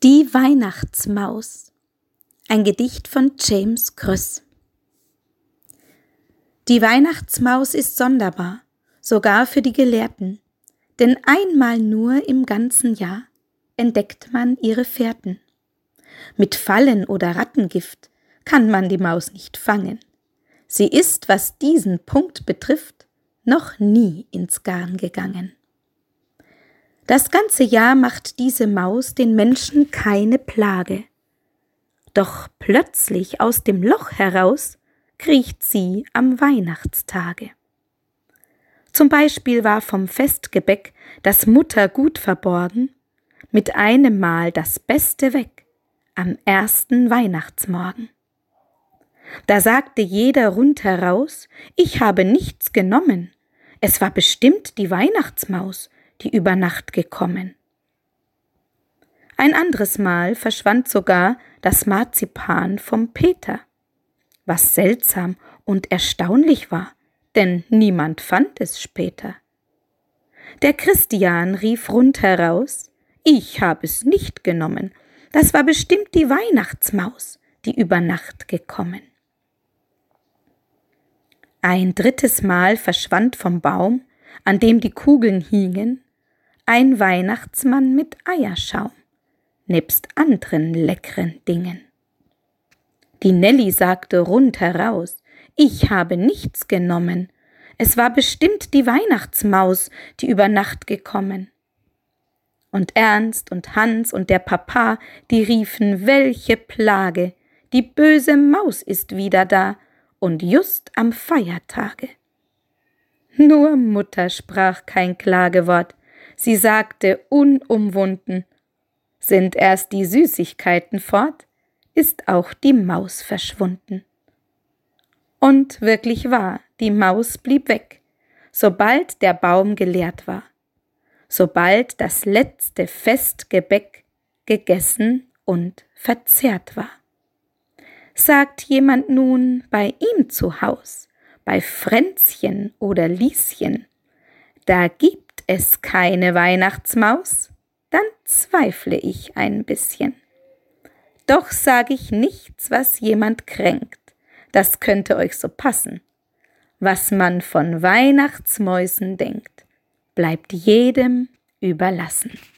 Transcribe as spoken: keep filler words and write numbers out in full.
Die Weihnachtsmaus. Ein Gedicht von James Kröss. Die Weihnachtsmaus ist sonderbar, sogar für die Gelehrten, denn einmal nur im ganzen Jahr entdeckt man ihre Fährten. Mit Fallen oder Rattengift kann man die Maus nicht fangen. Sie ist, was diesen Punkt betrifft, noch nie ins Garn gegangen. Das ganze Jahr macht diese Maus den Menschen keine Plage. Doch plötzlich aus dem Loch heraus kriecht sie am Weihnachtstage. Zum Beispiel war vom Festgebäck das Muttergut verborgen, mit einem Mal das Beste weg, am ersten Weihnachtsmorgen. Da sagte jeder rundheraus, ich habe nichts genommen, es war bestimmt die Weihnachtsmaus, die über Nacht gekommen. Ein anderes Mal verschwand sogar das Marzipan vom Peter, was seltsam und erstaunlich war, denn niemand fand es später. Der Christian rief rundheraus, ich habe es nicht genommen, das war bestimmt die Weihnachtsmaus, die über Nacht gekommen. Ein drittes Mal verschwand vom Baum, an dem die Kugeln hingen, ein Weihnachtsmann mit Eierschaum, nebst anderen leckeren Dingen. Die Nelly sagte rundheraus, ich habe nichts genommen, es war bestimmt die Weihnachtsmaus, die über Nacht gekommen. Und Ernst und Hans und der Papa, die riefen, welche Plage, die böse Maus ist wieder da und just am Feiertage. Nur Mutter sprach kein Klagewort, sie sagte unumwunden, sind erst die Süßigkeiten fort, ist auch die Maus verschwunden. Und wirklich wahr, die Maus blieb weg, sobald der Baum geleert war, sobald das letzte Festgebäck gegessen und verzehrt war. Sagt jemand nun bei ihm zu Haus, bei Fränzchen oder Lieschen, da gibt es keine Weihnachtsmaus, dann zweifle ich ein bisschen. Doch sag ich nichts, was jemand kränkt, das könnte euch so passen. Was man von Weihnachtsmäusen denkt, bleibt jedem überlassen.